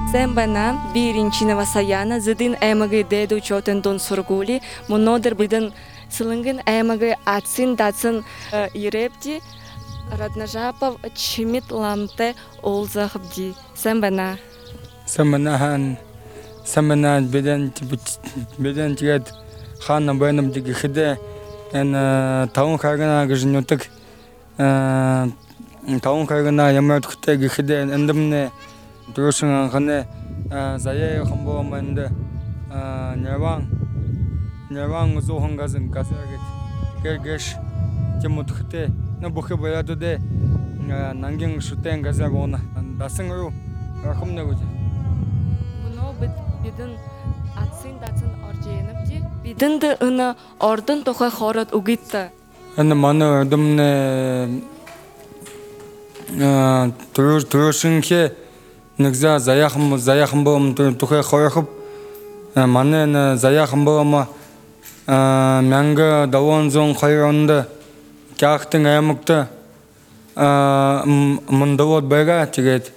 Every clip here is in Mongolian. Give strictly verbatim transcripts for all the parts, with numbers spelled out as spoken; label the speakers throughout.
Speaker 1: Сембана биринчина васаяна зидин эмаги деду чотен дон сургули монодер биден сылынгын эмаги ацин дацин ирепти раднажапов чимит ламте олзахбди. Сембана.
Speaker 2: Сембана хан сембана биден биден тигет ханна бенем диги хиде эн таун харгана гжнютык таун харгана ямат хте гихиде эндемне Друшин хане заяе хамбомэнде няван няван зохан газын газаргет гергеш тимутхте на бухе баядуде нангин шутен газагона дасынгру рахымнагуде
Speaker 1: Буно биден атсын дацын орженепти биден де ына ордын тохай хорат угитта
Speaker 2: эн мана дымне туруш турушинхе Нигза заяхм заяхм бом тухай хорохып мане заяхм бома мянга давонзон хайронда кяхтын аямыкты мындавот байга тигет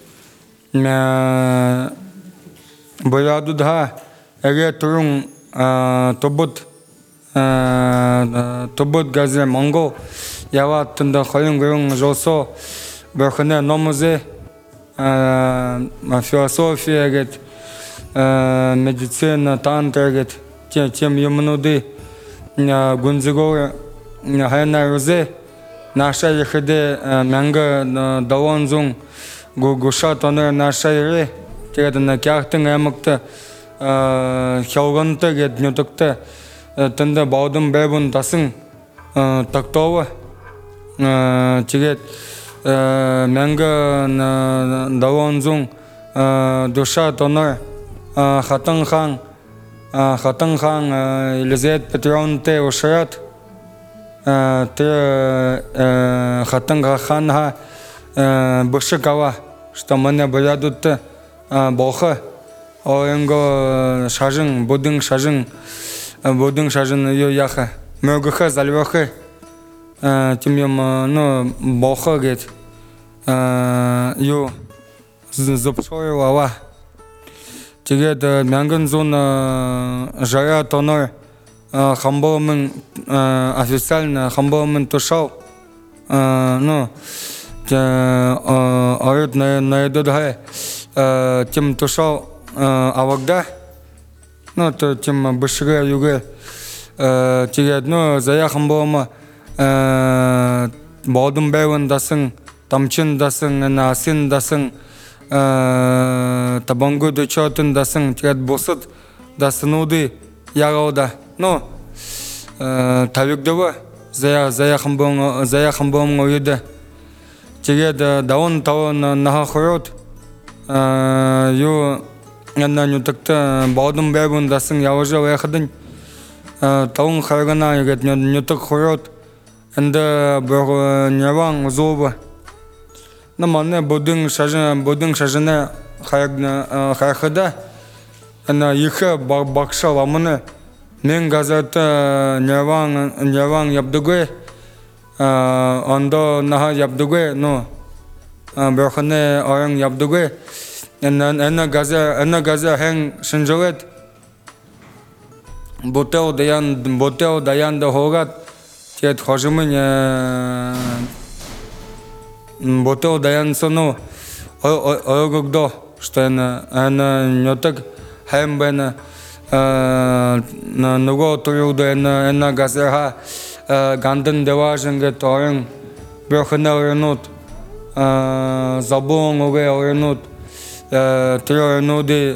Speaker 2: бояду да эге турун тобот тобот газе монго яваттында хайын гөрүн жолсо бөхне номузе философия, говорит, медицина, тантра, говорит, тем юмнуды, гунзигоры, хайна рузе, наша ехиде, мянга давонзун, гуша тонер наша ере, говорит, на кяхтын эмыкты, хелганты, говорит, нютыкты, тында баудым бэбун тасын, тактовы, говорит, Мянга давонзун душа тонор хатан хан хатан хан Елизавета Петровна те ушрат те хатан хан бушкава что мне боядут боха оенго шажин будин шажин будин шажин ее яха мёгаха зальваха тем ну боха говорит ю запшойлава тигет мянган зона жара тонор хамбомын официально хамбомын тушал ну арит на едодхай тем тушал авагда ну то тем бышыга юга тигет ну зая хамбома Баудым бәуін дасың, тамчин дасың, насин дасың, табангу дучотын дасың, тигет босыт дасынуды яғауда. Ну, тавикдова зая хамбоң ойды. Тигет даун тауын наға құрот, ю әнна нютыкты баудым бәуін дасың яғыжа ойақыдың. Тауын қарғана нютык құрот. Энде бер няван зоба. На мане будин шажен будин шажене хайгна хайхада. Ана иха бакша ламыны. Мен газета няван няван ябдыгы. Анда наха ябдыгы, но берхане аян ябдыгы. Ана ана газа ана газа хэн шинжовет. Ботел даян ботел даян да хогат. Тет хожимын ботел даян сону ойгогдо что ана ана нютык хэм бена на nugo турюда ана ана газерха гандын деваженге торын бөхне орнут забон оге орнут трёнуди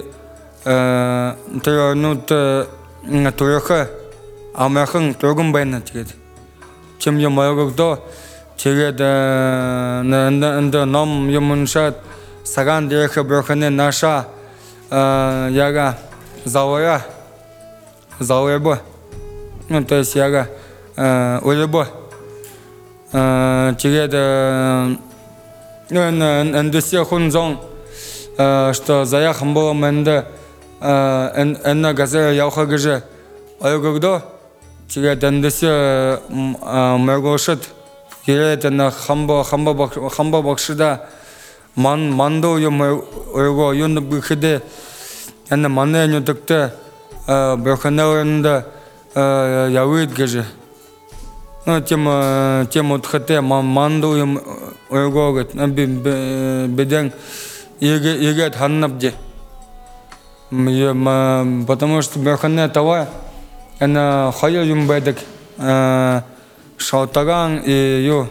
Speaker 2: трёнут турюха амахын тургун бена тигет чем я моего тигет на ном юмуншат саган деха бөхне наша яга завоя завоебо ну то есть яга улебо тигет ну эндесе хунзон что заяхам было менде энна газера яуха гже ойгогдо тигет эндесе мергошит Кирет на хамба хамба хамба бакшида man mando yum orgo yun bıkhide enne manne nyutukte bıkhanalarında yavit gece no tem tem utkhate mando yum orgo get beden еге еге ханнабде потому что быхане тава ана хая юм байдык шалтаган и ю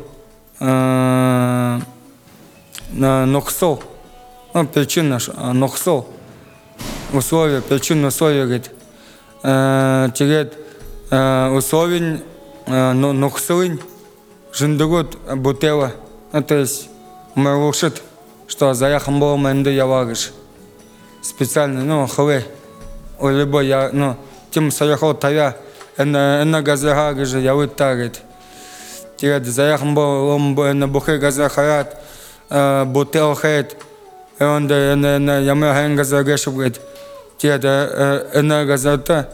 Speaker 2: на ноксо причина ноксо условия причина условия говорит тегет условий ноксовин жиндугут бутева то есть мэрушит что заехал был менды явагыш специально ну хве либо я ну тем заехал тая на на газега гыж я вот так тегет заехал был на бухе газа хаят бутел хает он да на на яма ханга загаш будет тегет на газата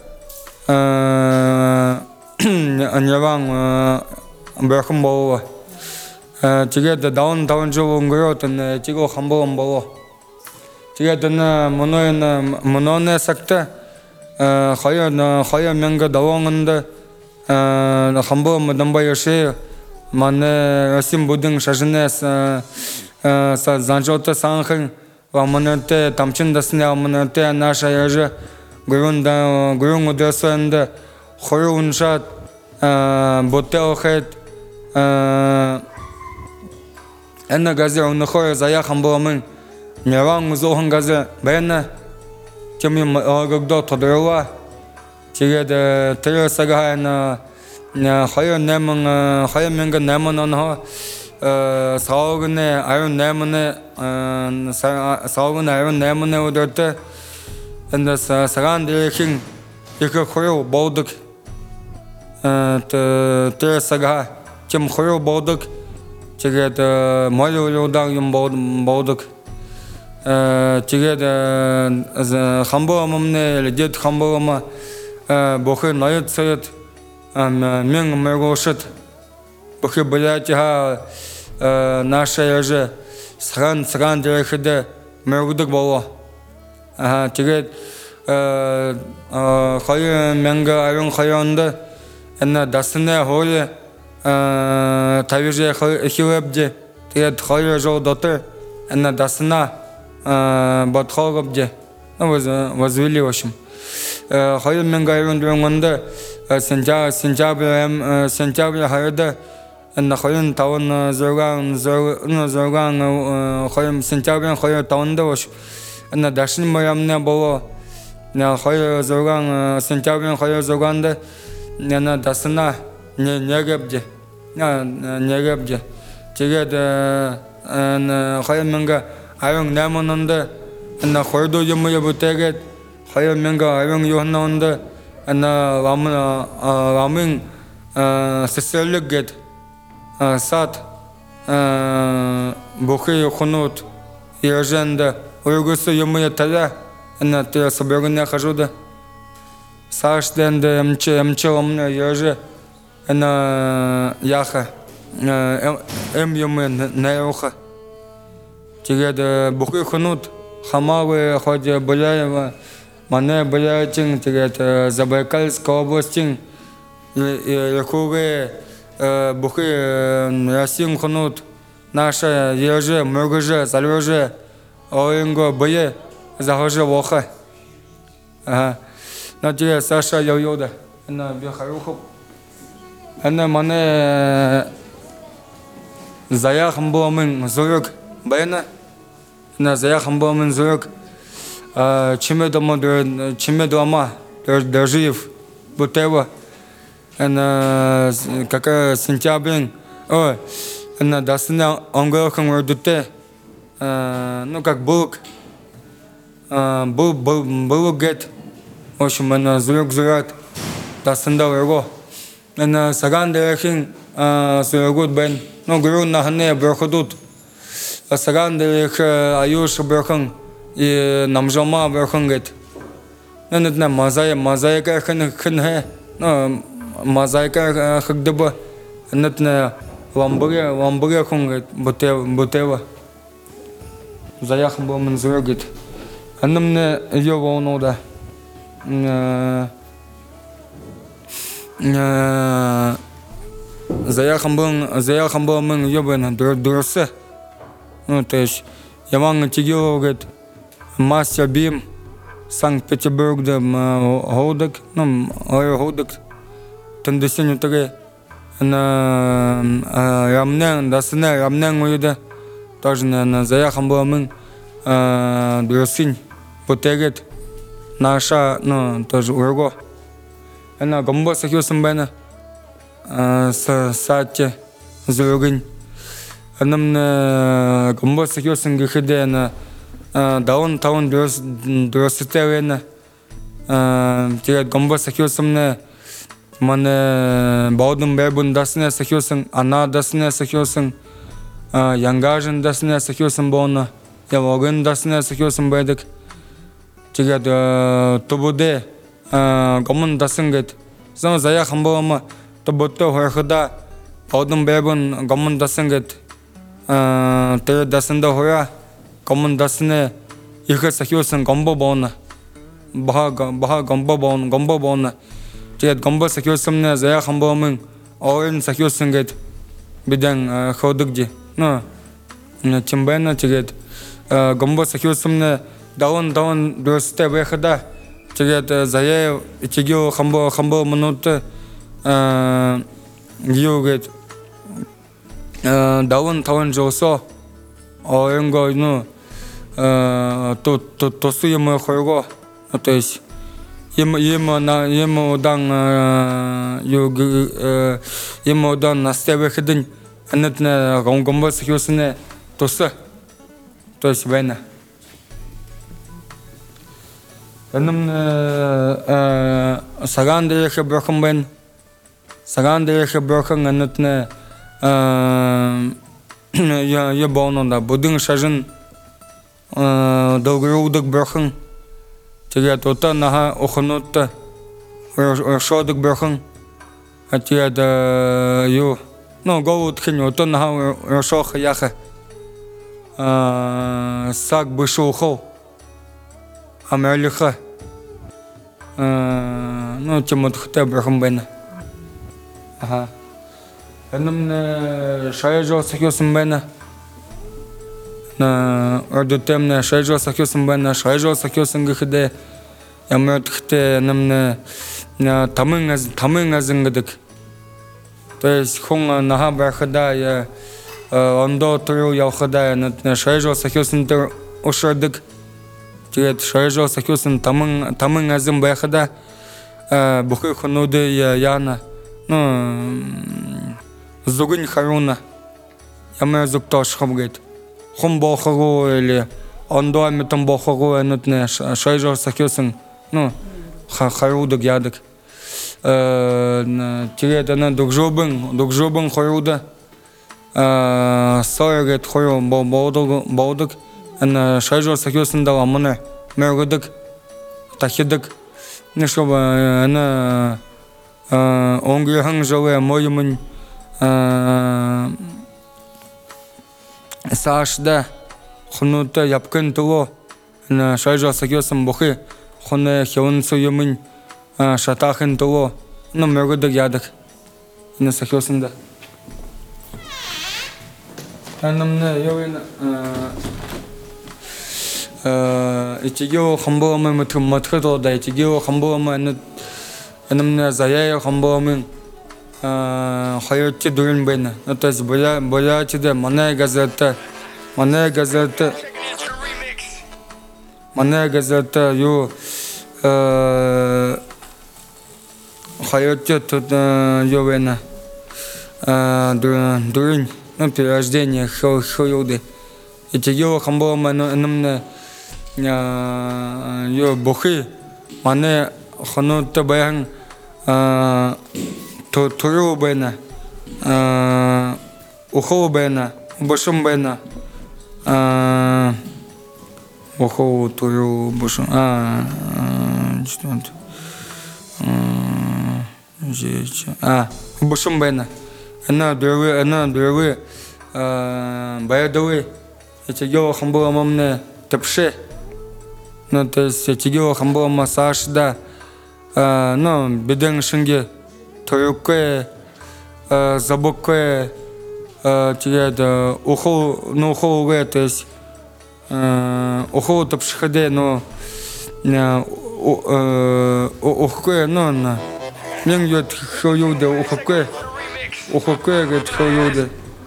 Speaker 2: аняван бэхм бол тэгээд даун даун жоо өнгөрөөд н чиго хамбоо хамбоо тэгээд н моноен мононе сакта хаяа хаяа мянга давонгонд хамбоо мдамба яше мане асим будин шажнес са занжота санхэн ва монете тамчин дасне монете наша яже гурунда гурун удасанд хоюншат ботеохет ана газе он хой заехал был Няван зохан газе бена тем когда тодрова тегед три сага на хая неман хая менга неман он саугне айон немане саугне айон немане удорте энда саган дехин ике хойо болдук т три сага тем хойо болдук тегед молюлудан юм болдук тегед хамбоамне ледет хамбоама бохе наят сает мен мегошит бохе блятиха наша яже сран сран дерехде мегудук боло тегед хай менга айон хайонда энна дасне холе тавиже хилебде тегед хай жол доты энна дасна батхогобде возвели в общем хай менга айон дунгонда сентябрь сентябрь сентябрь хайда энна хайон таун зорган зорган хай сентябрь хай таунда вош энна дашин моямне боло на хай зорган сентябрь хай зорганда нена дасна не негебде на негебде тегед эн хай менга айон намононда энна хордо юмя бутегет хай менга айон йохнонда энна ламын ламын сесерлигет сат бухи хунут ерженда уйгусы юмя тада энна те соберне хажуда саштенде мче мчеломне ерже энна яха эм юмя неоха тегед бухи хунут хамавы ходе Буляева мане Булячин тегед Забайкальской области лихове бухи ясин хунут наша ерже мургже залёже оинго бые захоже воха ага на тегед Саша йойода на бехарухов ana mane zaya hambomen zoruk bayna na zaya hambomen zoruk чиме дома чиме дома дожив бутева ana какая сентябрь о ana дасна ангохан върдуте ну как булк бул бул гет в общем ana зорuk зорат дасна върго ana саган дехин зоргут бен ну грун на хане бърходут саган дех аюш бърхан и намжома бърхан гет нанат на мазая мазайка хан хан है ну мозаика хагдыба нат на ламбуге ламбуге хунга бутева бутева Заях бомын зөргит. Анымны ё вонода. Заях бом заях бомын ёбен дурсы. Ну, то есть Яман тигёгет мастер бим Санкт-Петербургда ходок, ну, ходок. Тендесин утре на рамнен, дасне рамнен уйда. Тоже на заях бомын дурсин потегет наша, ну, тоже урго. Она гомбо сахёсым бена с сатте зургин. Анамна гомбо сахёсым гихиде на даун таун дурситевена. Тирет гомбо сахёсым на мане баудым бербун дасне сахёсым, ана дасне сахёсым, янгажын дасне сахёсым бона, явогын дасне сахёсым бедик. Тирет тобуде гомын дасын гет. Зама заях бомы тобутто хорхуда баудым бербун гомын дасын гет. Тирет дасында хора гомын дасне ихы сахёсым гомбо бона. Баха баха гомбо бона, гомбо бона. Тирет гомбо сахёсым не заях бомын орын сахёсым гет. Биден ходыгди. Ну, тимбена тирет гомбо сахёсым не даун даун дурсте бехада. Тирет заяев тигё хамбо хамбо минуты гиогет даун таун жосо орынго, ну, то то тосу ему хорго. То есть ему ему на ему дан ю ему дан настеве хидин анетне гомбо сахёсне тосы. То есть война. Анам саган дээрх брохан бэн. Саган дээрх брохан анатне я я бононда будын шажын долгорудык брохан. Тирет ота наха охонотта оршодык брохан. Атирет ю ну гоут хин ота наха оршох яха. Сак бышухо. Амерлиха. Ну, тимот хте брахам бена. Ага. Анам шайжо сахёсым бена. На ордотемне шайжо сахёсым бена, шайжо сахёсым гихде. Ямрот хте намне тамын аз тамын азынгдык. То есть хон наха брахада я ондо туру явхада на шайжо сахёсым тер ошадык. Тирет шайжо сахёсым тамын тамын азым бахада бухы хонуды яна. Ну, зугын харуна. Ямер зуктош хомгет. Хом бохагу или ондо амитом бохагу энутне шайжо сахёсым. Ну, харудык ядык. Тирет ана дукжобын, дукжобын харуда. Сойгет хору баудык, баудык. Ана шайжо сахёсым дала мына мергыдык, тахидык. Не чтобы ана онгрхан жове моюмын саашда хунута япкын туло. Ана шайжо сахёсым бухы хуне хевын суюмын шатахын туло. Ну мергыдык ядык. Ана сахёсым да. Анамне йовен итигё хамбоамы мытым маткыдо да итигё хамбоамы аны анамне заяя хамбоамы хайотти дурын бена. То есть боя боячиде мане газета мане газета мане газета ю хайотти тут йовена дурын дурын ну перерождение хойуды. Итигё хамбоамы анамне ё бухы мане хонута баян то туру бена ухо бена бошум бена ухо туру бошум а что а бошум бена она дуры она дуры баядовы Этиге хамбуамамне тепше. Ну, то есть этиге хамбуама сашда, ну, беден шинге тоюкке, забукке, тиге уху, ну, ухуге, то есть уху тепшхаде, ну, ухке, ну, на. Мен йод хойуде ухке, ухке гет хойуде.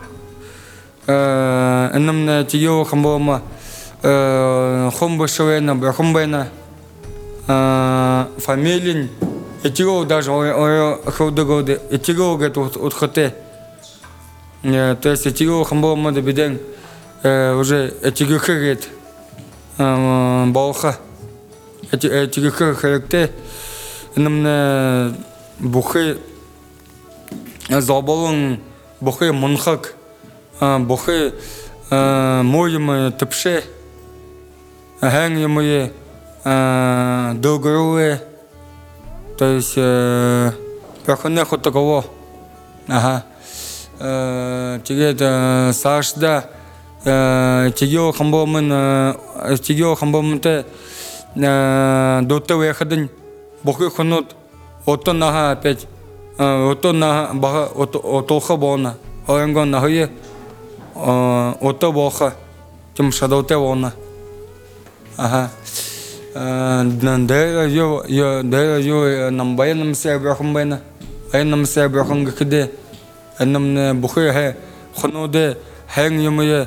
Speaker 2: Энамне тиге хамбуама хомбашевена, брахомбена, фамилин, этиго даже ой ходогоде, этиго гет утхоте. То есть этиго хамбуама дебиден уже этиго херет балха, этиго херекте. Энамне бухе забалон, бухе монхак, бухе моем тепше. Хэнги мои долгоруе, то есть прохонных от такого, ага, теперь сашда, тигио хамбомен, тигио хамбоменте доте выходен, бухи хонут, ото нага опять, ото нага бага, ото хабона, оенгон нахуе, ото боха, тем шадоте вона. Ага. Дера yo yo dera yo nam bay nam se brahum bayna ay nam se brahum gkede anam ne bukhe hai khono de hang yum ye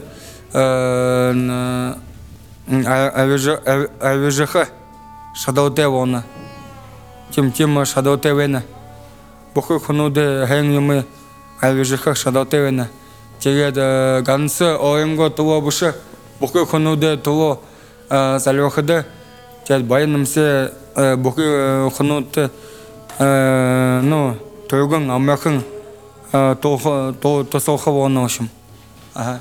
Speaker 2: avje avje kha shadote wona kim kim shadote wena bukhe khono de hang yum ye avje kha shadote wena jege de ganse oyengo to bushe bukhe khono de to залёхада тяд байнамсе бухи хнут ну тойгон амяхан то то то сохавоношим ага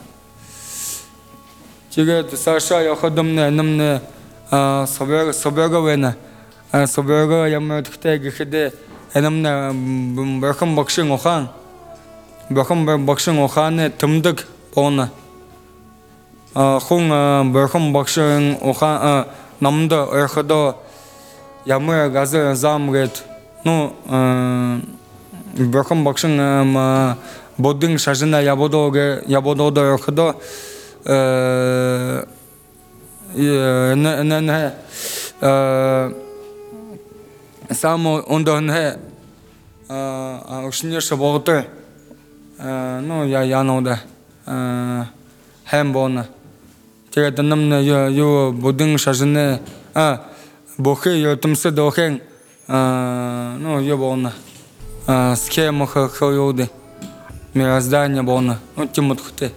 Speaker 2: тиге саша яхадамне намне собега собега вена собега яматхте гхде намне бахам бакшин охан бахам бакшин охане тымдык бона хон бахам бакшин охан намда эрхадо ямы газы замгет ну бахам бакшин боддин шажина ябодоге ябодода эрхадо э не не не э само ондон he э ушнеше боготе э ну я я нода э хэмбона тега намна yo yo боддин шажина а бохе yo тумсе дохен э ну yo бона э схема хойоде мироздание бона ну тимутхте.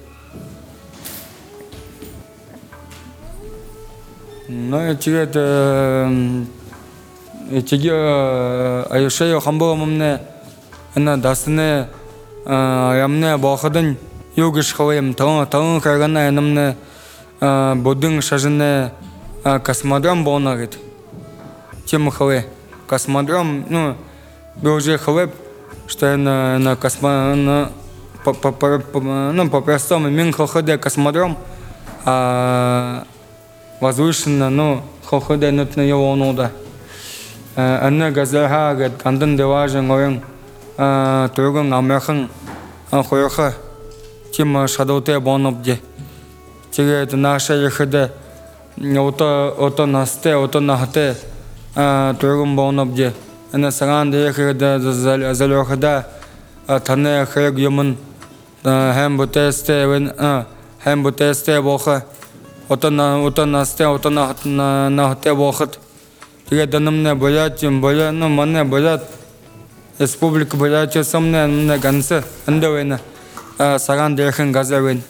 Speaker 2: Ну, эти это, эти аюшею хамбомне, она дастне, ямне бахадын, югиш хаваем, таун таун каргана, намне боддин шажне космодром бонагит, тем хаве, космодром, ну, уже хаве, что на на космо, на по по по ну по простому мин хаде космодром, а возвышенно, но хоходе нутно его нода. Анна газаха гад кандан деважен орен турган амяхан хойха тим шадоте бонобде. Теге это наша ехде ото ото насте ото нахте турган бонобде. Анна саган де ехде залохда тане хэг юмн хэмбутесте вен хэмбутесте боха отана отана сте отана на на те бохот теге данамне боятим боя ну мане боят республика боятим самне на гансе андавена саган дехен газавен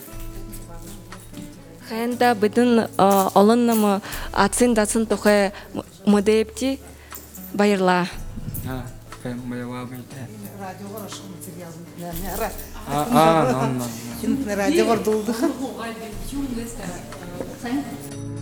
Speaker 1: хэнда бидэн олоннама ацин дацын тохе модепти байырла
Speaker 2: а байырла бите
Speaker 3: радиоға ашық материал нәре
Speaker 2: а а ну ну
Speaker 3: радиоға долды
Speaker 4: Thank you.